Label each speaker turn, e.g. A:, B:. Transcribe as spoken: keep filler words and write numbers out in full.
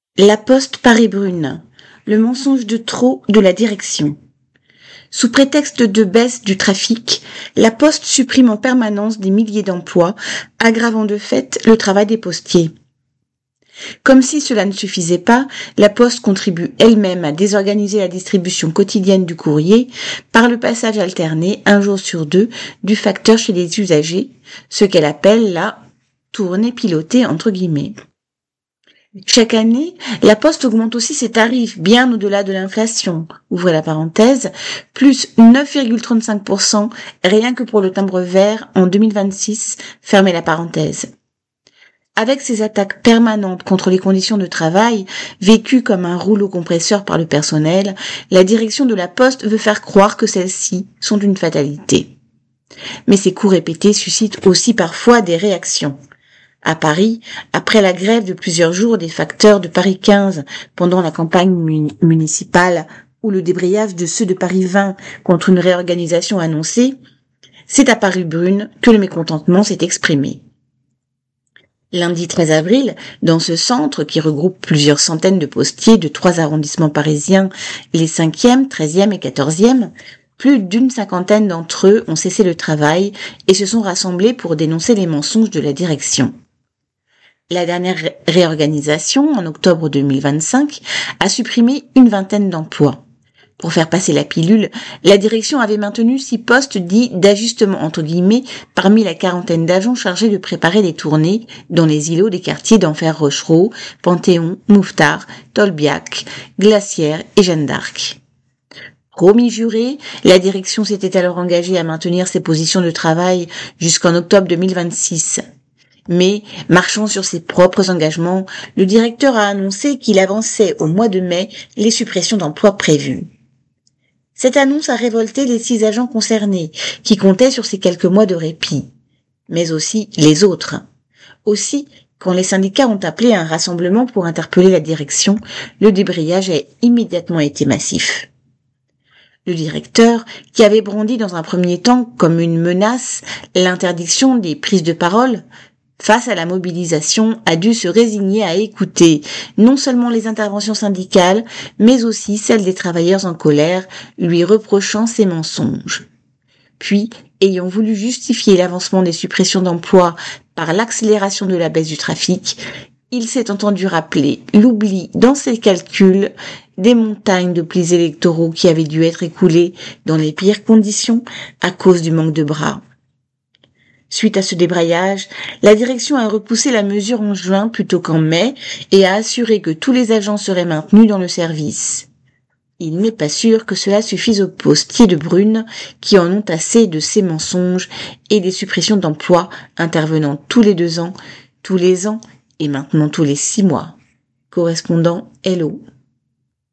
A: La Poste Paris-Brune, le mensonge de trop de la direction. Sous prétexte de baisse du trafic, la Poste supprime en permanence des milliers d'emplois, aggravant de fait le travail des postiers. Comme si cela ne suffisait pas, la Poste contribue elle-même à désorganiser la distribution quotidienne du courrier par le passage alterné, un jour sur deux, du facteur chez les usagers, ce qu'elle appelle la « tournée pilotée » entre guillemets. Chaque année, la Poste augmente aussi ses tarifs bien au-delà de l'inflation, ouvrez la parenthèse, plus neuf virgule trente-cinq pour cent rien que pour le timbre vert en deux mille vingt-six, fermez la parenthèse. Avec ces attaques permanentes contre les conditions de travail, vécues comme un rouleau compresseur par le personnel, la direction de la Poste veut faire croire que celles-ci sont une fatalité. Mais ces coups répétés suscitent aussi parfois des réactions. À Paris, après la grève de plusieurs jours des facteurs de Paris quinze pendant la campagne mun- municipale ou le débrayage de ceux de Paris vingt contre une réorganisation annoncée, c'est à Paris-Brune que le mécontentement s'est exprimé. Lundi treize avril, dans ce centre qui regroupe plusieurs centaines de postiers de trois arrondissements parisiens, les cinquième, treizième et quatorzième, plus d'une cinquantaine d'entre eux ont cessé le travail et se sont rassemblés pour dénoncer les mensonges de la direction. La dernière ré- réorganisation, en octobre deux mille vingt-cinq, a supprimé une vingtaine d'emplois. Pour faire passer la pilule, la direction avait maintenu six postes dits d'ajustement entre guillemets parmi la quarantaine d'agents chargés de préparer les tournées dans les îlots des quartiers d'Enfer Rochereau, Panthéon, Mouffetard, Tolbiac, Glacière et Jeanne d'Arc. Promis juré, la direction s'était alors engagée à maintenir ses positions de travail jusqu'en octobre deux mille vingt-six. Mais, marchant sur ses propres engagements, le directeur a annoncé qu'il avançait au mois de mai les suppressions d'emplois prévues. Cette annonce a révolté les six agents concernés, qui comptaient sur ces quelques mois de répit, mais aussi les autres. Aussi, quand les syndicats ont appelé à un rassemblement pour interpeller la direction, le débrayage a immédiatement été massif. Le directeur, qui avait brandi dans un premier temps comme une menace l'interdiction des prises de parole, face à la mobilisation, a dû se résigner à écouter non seulement les interventions syndicales, mais aussi celles des travailleurs en colère, lui reprochant ses mensonges. Puis, ayant voulu justifier l'avancement des suppressions d'emplois par l'accélération de la baisse du trafic, il s'est entendu rappeler l'oubli dans ses calculs des montagnes de plis électoraux qui avaient dû être écoulés dans les pires conditions à cause du manque de bras. Suite à ce débrayage, la direction a repoussé la mesure en juin plutôt qu'en mai et a assuré que tous les agents seraient maintenus dans le service. Il n'est pas sûr que cela suffise aux postiers de Brune qui en ont assez de ces mensonges et des suppressions d'emplois intervenant tous les deux ans, tous les ans et maintenant tous les six mois. Correspondant Hello.